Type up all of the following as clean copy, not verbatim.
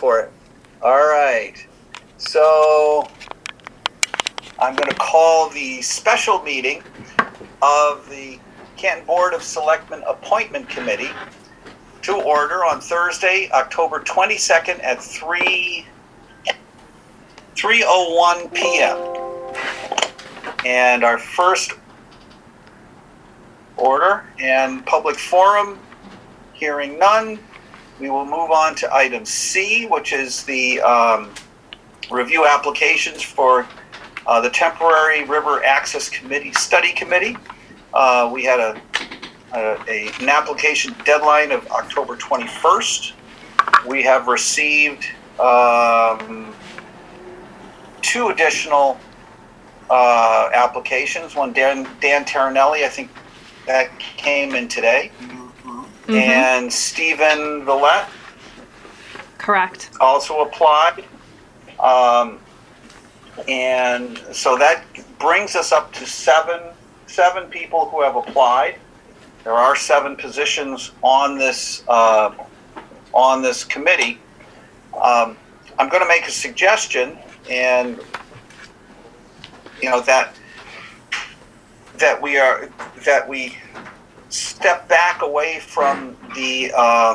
for it. All right. So I'm going to call the special meeting of the Canton Board of Selectmen Appointment Committee to order on Thursday, October 22nd at 3:01 p.m. And our first order and public forum, hearing none, we will move on to item C, which is the review applications for the Temporary River Access Committee Study Committee. We had an application deadline of October 21st. We have received 2 additional applications. One, Dan Taranelli, I think that came in today. Mm-hmm. And Stephen Villette. Correct. Also applied. And so that brings us up to seven people who have applied. There are 7 positions on this committee. I'm going to make a suggestion, and that we step back away from the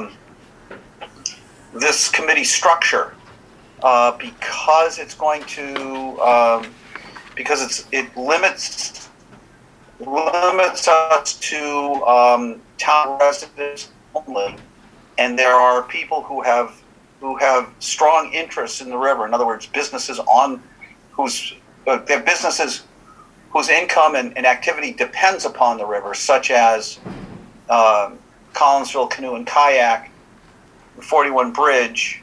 this committee structure because it's going to it limits us to town residents only, and there are people who have strong interests in the river. In other words, businesses they're businesses whose income and activity depends upon the river, such as Collinsville Canoe and Kayak, 41 Bridge,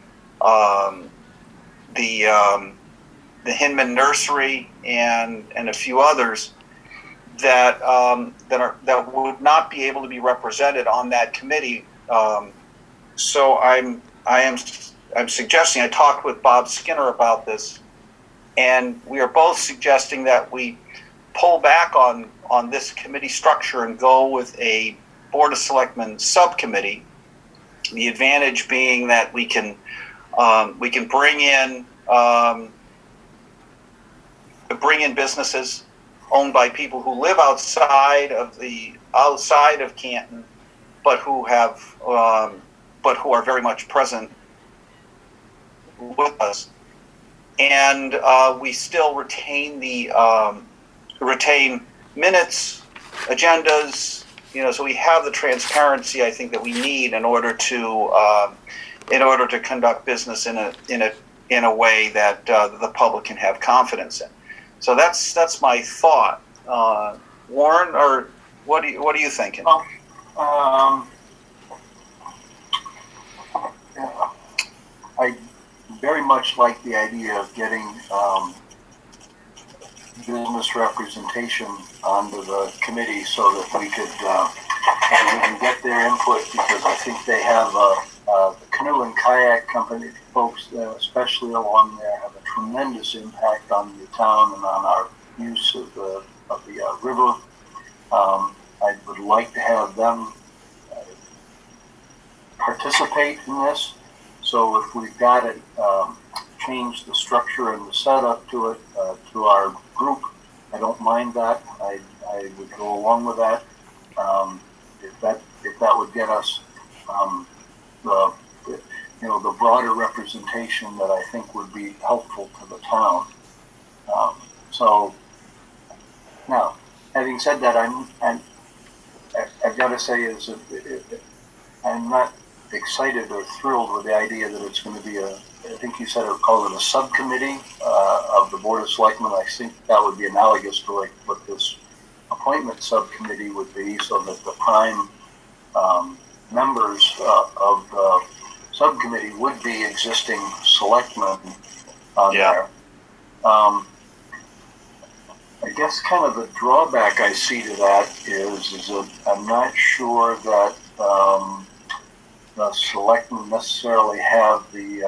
the Hinman Nursery, and a few others that would not be able to be represented on that committee. So I'm suggesting, I talked with Bob Skinner about this, and we are both suggesting that we pull back on this committee structure and go with a Board of Selectmen subcommittee. The advantage being that we can bring in businesses owned by people who live outside of Canton, but who are very much present with us, and we still retain minutes, agendas, so we have the transparency I think that we need in order to conduct business in a way that the public can have confidence in. So that's my thought. Warren, or what are you thinking? I very much like the idea of getting business representation onto the committee so that we can get their input, because I think they have the canoe and kayak company folks, especially along there, have a tremendous impact on the town and on our use of the river. I would like to have them participate in this. So if we've got to change the structure and the setup to it, to our group, I don't mind that. I would go along with that. If that would get us the broader representation that I think would be helpful to the town. So now, having said that, I've got to say I'm not excited or thrilled with the idea that it's going to be I think you said it would call it a subcommittee of the Board of Selectmen. I think that would be analogous to like what this appointment subcommittee would be, so that the prime members of the subcommittee would be existing selectmen there. I guess kind of the drawback I see to that is that I'm not sure that the selectmen necessarily have the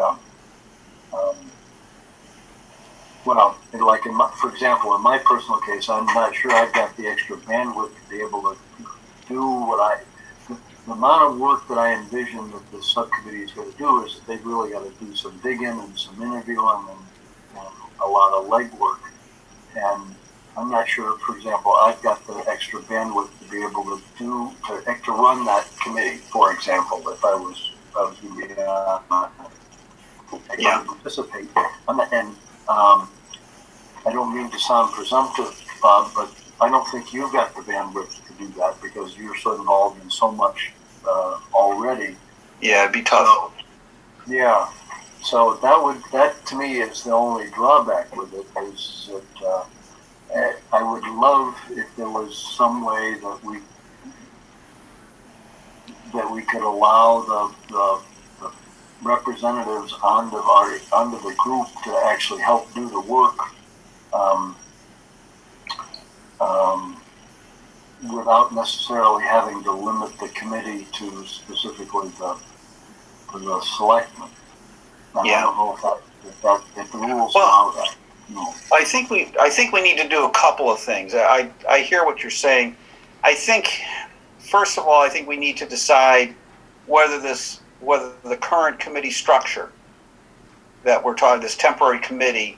for example, in my personal case, I'm not sure I've got the extra bandwidth to be able to do the amount of work that I envision that the subcommittee is going to do is that they've really got to do some digging and some interviewing and a lot of legwork. And I'm not sure, for example, I've got the extra bandwidth to be able to run that committee, for example, if I was going to be participate. And I don't mean to sound presumptive, Bob, but I don't think you've got the bandwidth to do that because you're so involved in so much already. Yeah, it'd be tough. So, yeah. So that to me is the only drawback with it is that I would love if there was some way that we could allow the representatives onto the group to actually help do the work without necessarily having to limit the committee to specifically the selectmen. I don't know if the rules allow that. No. I think we need to do a couple of things. I hear what you're saying. I think, first of all, I think we need to decide whether the current committee structure that we're talking, this temporary committee,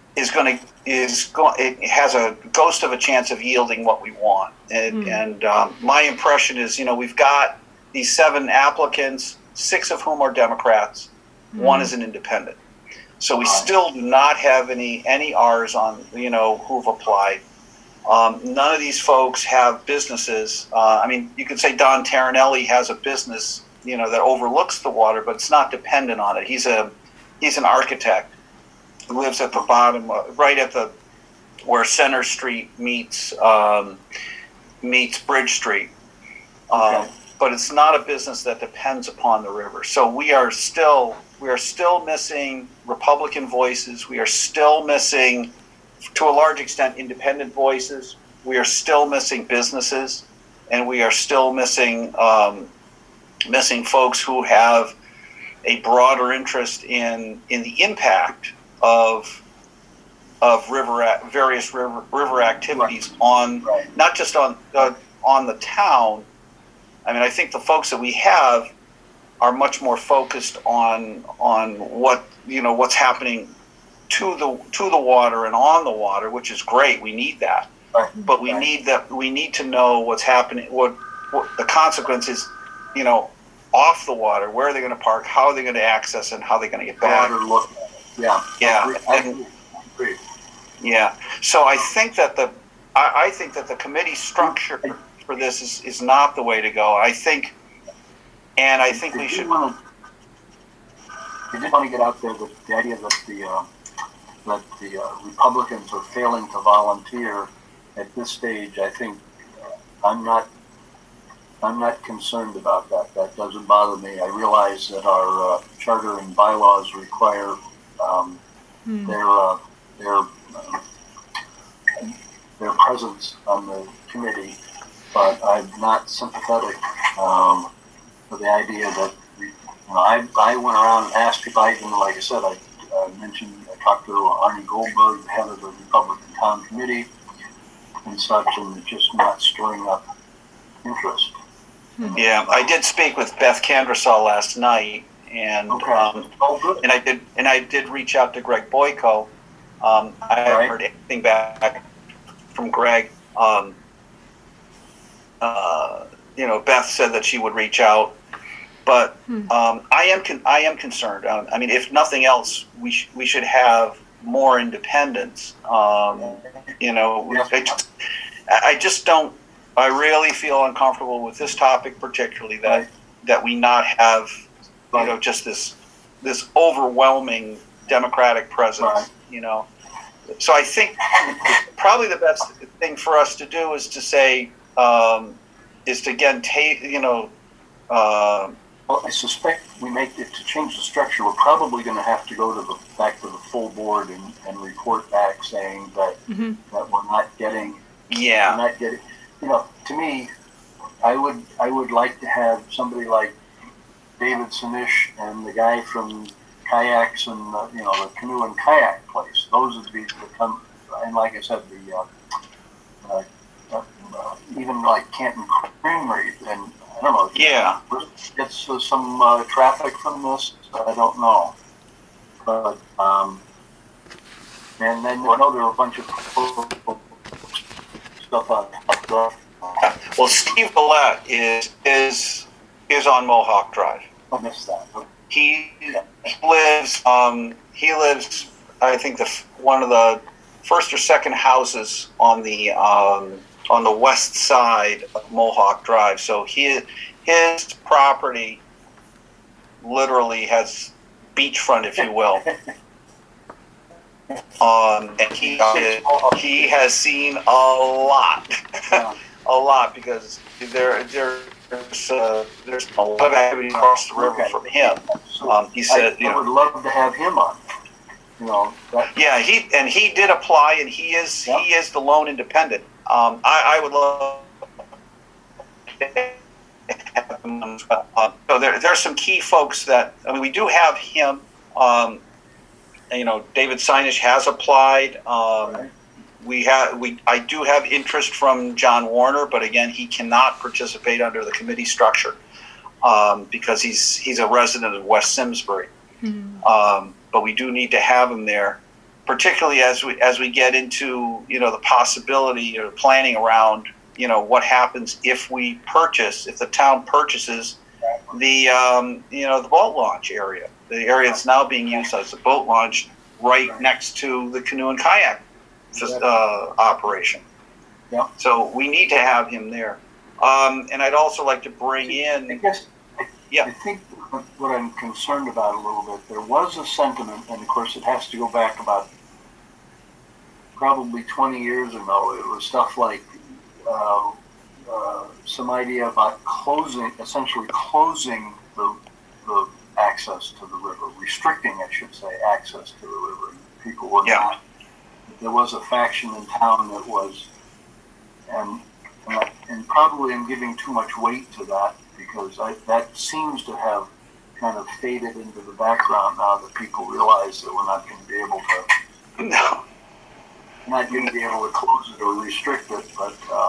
it has a ghost of a chance of yielding what we want. And my impression is, we've got these 7 applicants, 6 of whom are Democrats, 1 is an independent. So we still do not have any R's on, who've applied. None of these folks have businesses. You could say Don Taranelli has a business, that overlooks the water, but it's not dependent on it. He's an architect who lives at the bottom, right at where Center Street meets Bridge Street. But it's not a business that depends upon the river. So we are still missing Republican voices. We are still missing, to a large extent, independent voices. We are still missing businesses, and we are still missing folks who have a broader interest in the impact of various river activities on not just on the town. I think the folks that we have are much more focused on what's happening to the water and on the water, which is great. We need that, but we need to know what's happening, what the consequences, off the water. Where are they going to park? How are they going to access, and how are they going to get back? I agree. Yeah. So I think that the committee structure for this is not the way to go. I think we should. I did want to get out there that the idea that the Republicans are failing to volunteer at this stage. I think I'm not concerned about that. That doesn't bother me. I realize that our charter and bylaws require their presence on the committee, but I'm not sympathetic for the idea that I went around and asked people. Like I said, I talked to Arnie Goldberg, the head of the Republican Town Committee, and such, and just not stirring up interest. Yeah, I did speak with Beth Candrasall last night, and and I did reach out to Greg Boyko. I haven't heard anything back from Greg. Beth said that she would reach out, but I am concerned. If nothing else, we should have more independence. I just don't. I really feel uncomfortable with this topic, particularly that we not have, just this overwhelming Democratic presence. So I think probably the best thing for us to do is to say, is to again take, Well, I suspect we make it to change the structure. We're probably going to have to go back to the full board and report back saying that that we're not getting. Yeah. We're not getting. To me, I would like to have somebody like David Sinish and the guy from Kayaks and the canoe and kayak place. Those would be and like I said, even like Canton Creamery and don't know. Yeah. Gets some traffic from this. I don't know, but and then I know there are a bunch of stuff on top of Well, Steve Villette is on Mohawk Drive. I missed that. He lives. He lives. I think one of the first or second houses on the west side of Mohawk Drive. So his property literally has beachfront, if you will. And he has seen a lot, a lot, because there's a lot of activity across the river from him. He said, I would love to have him on. Yeah, he did apply, and he is the lone independent. I would love to have him on as well. So there's some key folks that, I mean, we do have him. David Sienish has applied. I do have interest from John Warner, but again, he cannot participate under the committee structure because he's a resident of West Simsbury. Mm-hmm. But we do need to have him there, particularly as we get into the possibility or planning around what happens if the town purchases the boat launch area. The area that's now being used as a boat launch right next to the canoe and kayak operation. Yeah. So we need to have him there. And I'd also like to bring in... I think what I'm concerned about a little bit, there was a sentiment, and of course it has to go back about probably 20 years ago. It was stuff like some idea about essentially closing the access to the river, restricting, I should say, access to the river. People were not. There was a faction in town that was, and probably I'm giving too much weight to that because that seems to have kind of faded into the background now that people realize that we're not going to be able to. No. Not going to be able to close it or restrict it, but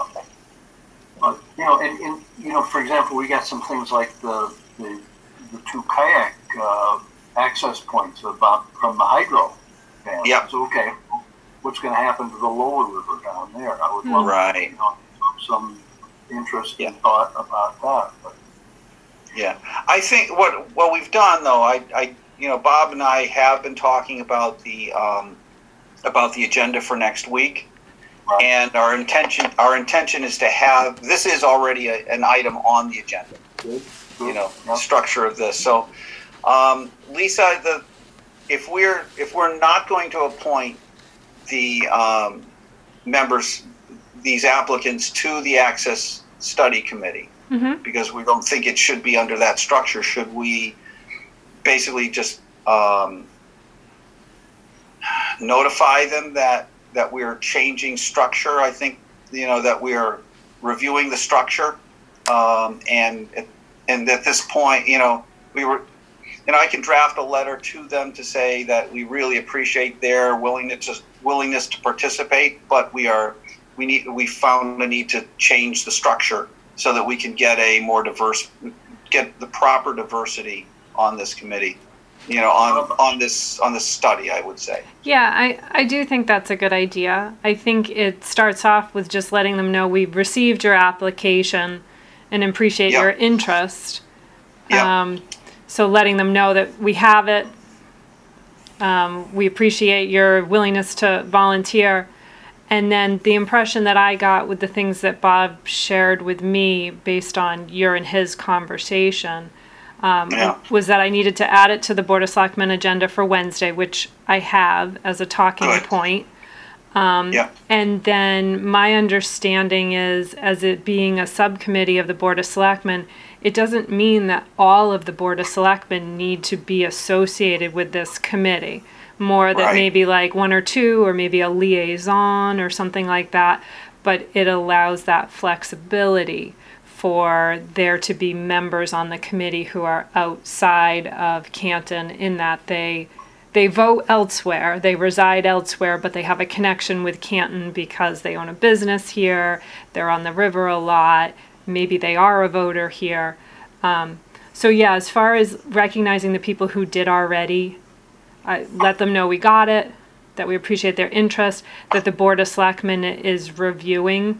for example, we got some things like the two kayak access points from the hydro dam. Yeah. So okay, what's going to happen to the lower river down there? I would love some interest and thought about that. But. Yeah, I think what we've done though, Bob and I have been talking about the agenda for next week. Right. And our intention is to have, this is already an item on the agenda. Good. The structure of this. So, Lisa, if we're not going to appoint the members, these applicants to the Access Study Committee, mm-hmm. because we don't think it should be under that structure, should we basically just notify them that we're changing structure? I think that we're reviewing the structure, and at this point, I can draft a letter to them to say that we really appreciate their willingness to participate, but we found a need to change the structure so that we can get get the proper diversity on this committee. On this study, I would say. Yeah, I do think that's a good idea. I think it starts off with just letting them know we've received your application and appreciate your interest. Yeah. So letting them know that we have it. We appreciate your willingness to volunteer. And then the impression that I got with the things that Bob shared with me based on your and his conversation was that I needed to add it to the Board of Selectmen agenda for Wednesday, which I have as a talking point. And then my understanding is, as it being a subcommittee of the Board of Selectmen, it doesn't mean that all of the Board of Selectmen need to be associated with this committee. More that maybe like one or two, or maybe a liaison or something like that. But it allows that flexibility for there to be members on the committee who are outside of Canton, in that they vote elsewhere, they reside elsewhere, but they have a connection with Canton because they own a business here, they're on the river a lot, maybe they are a voter here. So yeah, as far as recognizing the people who did already, let them know we got it, that we appreciate their interest, that the Board of Selectmen is reviewing,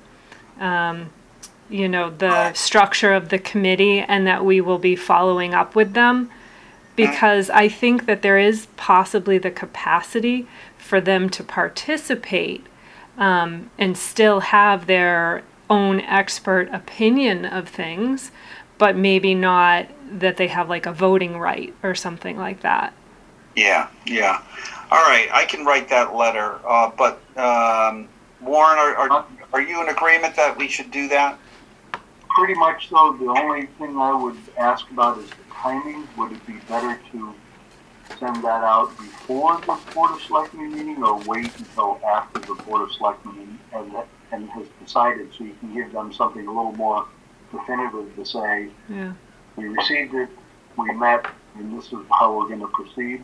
the structure of the committee, and that we will be following up with them. Because I think that there is possibly the capacity for them to participate and still have their own expert opinion of things, but maybe not that they have like a voting right or something like that. Yeah. All right, I can write that letter. But Warren, are you in agreement that we should do that? Pretty much so. The only thing I would ask about is the timing. Would it be better to send that out before the Board of Selectmen meeting, or wait until after the Board of Selectmen and has decided, so you can give them something a little more definitive to say, Yeah. we received it, we met, and this is how we're going to proceed?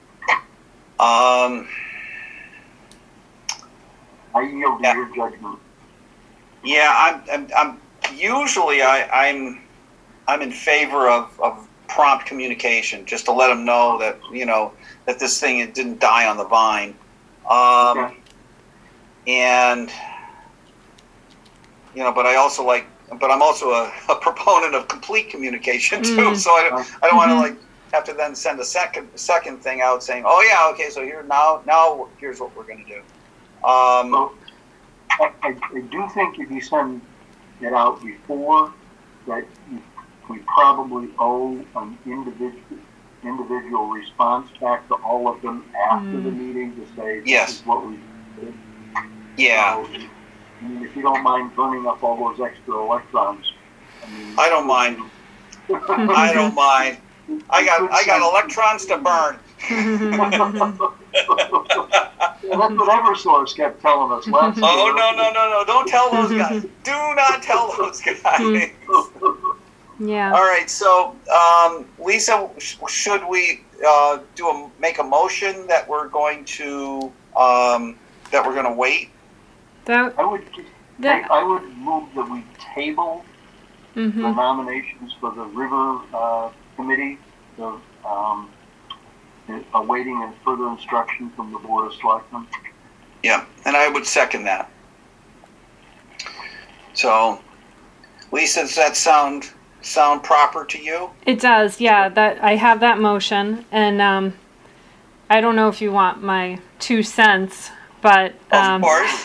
I yield to your judgment. Yeah, I'm usually I'm in favor of prompt communication, just to let them know that that this thing, it didn't die on the vine. Okay. And but I'm also a proponent of complete communication too. So I don't want to have to then send a second thing out saying, oh yeah, okay, so now here's what we're going to do. So I do think if you send it out before, that we probably owe an individual response back to all of them after the meeting to say, this is what we did. Yeah. So, if you don't mind burning up all those extra electrons. I don't mind. I don't mind. I got electrons to burn. That's what Eversource kept telling us last year. Oh, no. Don't tell those guys. Do not tell those guys. Yeah. All right. So, Lisa, should we make a motion that we're going to wait? I would move that we table the nominations for the River Committee, awaiting further instruction from the Board of Selectmen. Yeah, and I would second that. So, Lisa, does that sound proper to you? It does, yeah. That I have that motion, and I don't know if you want my 2 cents, but of course.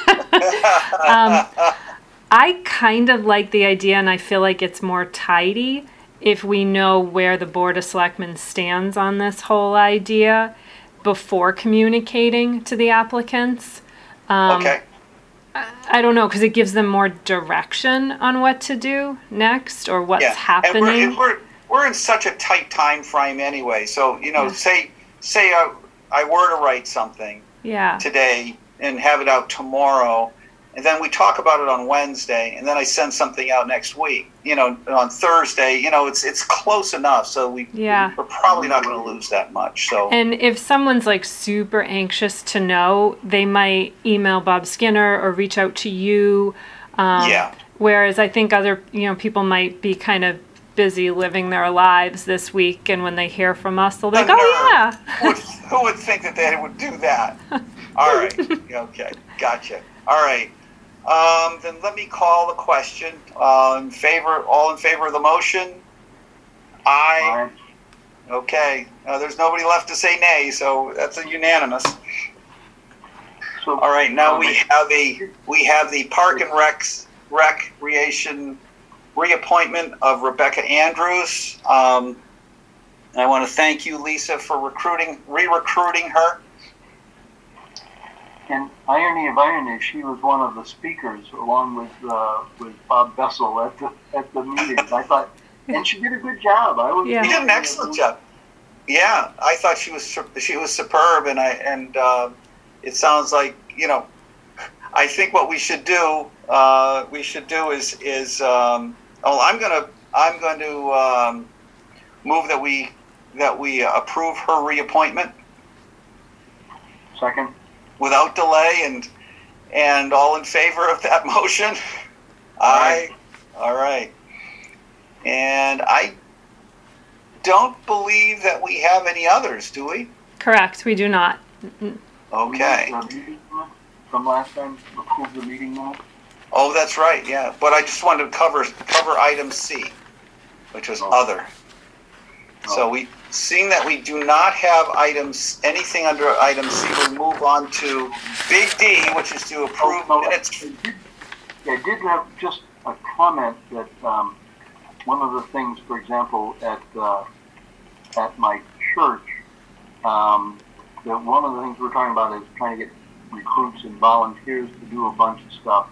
I kind of like the idea, and I feel like it's more tidy if we know where the Board of Selectmen stands on this whole idea before communicating to the applicants. Okay. I don't know, because it gives them more direction on what to do next or what's happening. And we're in such a tight time frame anyway. So say I were to write something today and have it out tomorrow, and then we talk about it on Wednesday, and then I send something out next week. On Thursday. It's close enough, so we're probably not going to lose that much. So. And if someone's like super anxious to know, they might email Bob Skinner or reach out to you. Whereas I think other people might be kind of busy living their lives this week, and when they hear from us, they'll be like, "Oh yeah." Who would think that they would do that? All right. Okay. Gotcha. All right. Then let me call the question. All in favor of the motion? Aye. Okay. There's nobody left to say nay, so that's a unanimous. So, all right. Now we have the Park and Recreation reappointment of Rebecca Andrews. I want to thank you, Lisa, for re-recruiting her. And irony of irony, she was one of the speakers along with Bob Bessel at the meeting. I thought, and she did a good job. She did an excellent job. Yeah, I thought she was superb, and it sounds like I think what we should do is I'm going to move that we approve her reappointment. Second. Without delay, and all in favor of that motion? Aye. All right. And I don't believe that we have any others, do we? Correct, we do not. Okay. Meeting minutes from last time, approve the meeting minutes. Oh, that's right, yeah. But I just wanted to cover item C, which was other. So seeing that we do not have anything under item C, we'll move on to big D, which is to approve minutes. I did have just a comment that one of the things, for example, at my church, that one of the things we're talking about is trying to get recruits and volunteers to do a bunch of stuff,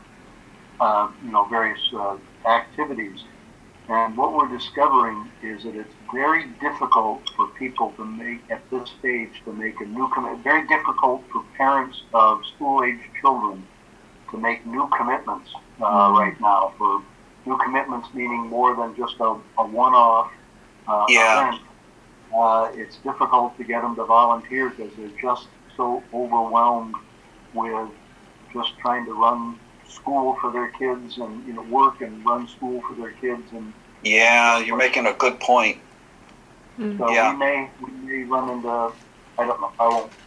various activities. And what we're discovering is that it's very difficult for people to make, at this stage, to make a new commitment. Very difficult for parents of school-age children to make new commitments right now. For new commitments meaning more than just a one-off event. It's difficult to get them to volunteer because they're just so overwhelmed with just trying to run school for their kids and work and run school for their kids. And yeah, you're making a good point. so we may run into, I don't know,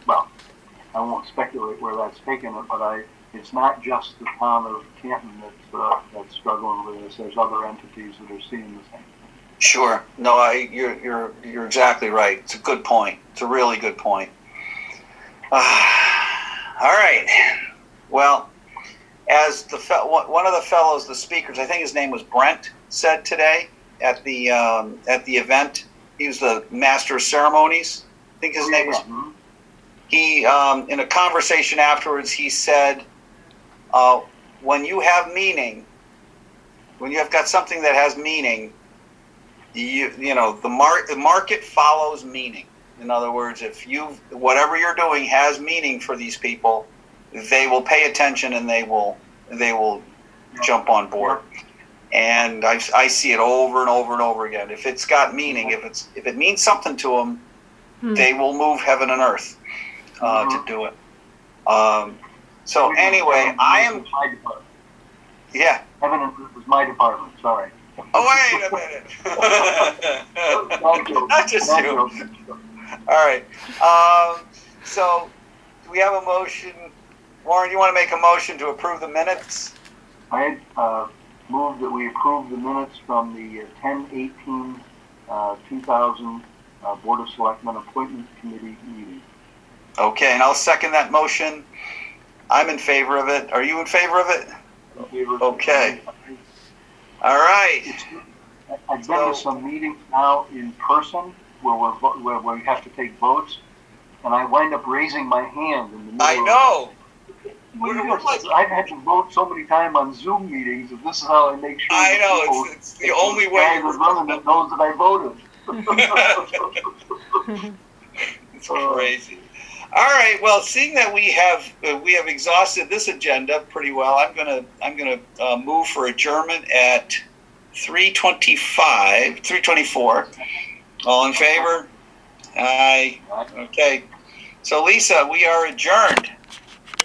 I won't speculate where that's taken it, but it's not just the town of Canton that's struggling with this. There's other entities that are seeing the same thing. Sure. No, you're exactly right. It's a good point. It's a really good point. All right. Well, as one of the fellows, the speakers, I think his name was Brent, said today at the event, he was the master of ceremonies. I think his name was. He in a conversation afterwards, he said, when you have meaning, when you have got something that has meaning, the market follows meaning. In other words, if whatever you're doing has meaning for these people, they will pay attention and they will jump on board. And I see it over and over and over again. If it's got meaning, if it means something to them, they will move heaven and earth to do it. So anyway, I am. Yeah. Heaven and earth was my department. Sorry. Oh, wait a minute. Not just you. All right. So, do we have a motion? Warren, you want to make a motion to approve the minutes? I move that we approve the minutes from the 10/18/2000 Board of Selectmen Appointment Committee meeting. Okay, and I'll second that motion. I'm in favor of it. Are you in favor of it? In favor. Okay. All right. I've been to some meetings now in person where we have to take votes, and I wind up raising my hand in the middle. I know. I've had to vote so many times on Zoom meetings, and this is how I make sure. I know, it's the only way. Running that knows that I voted. It's crazy. All right. Well, seeing that we have exhausted this agenda pretty well, I'm gonna move for adjournment at 3:24. All in favor? Aye. Okay. So Lisa, we are adjourned.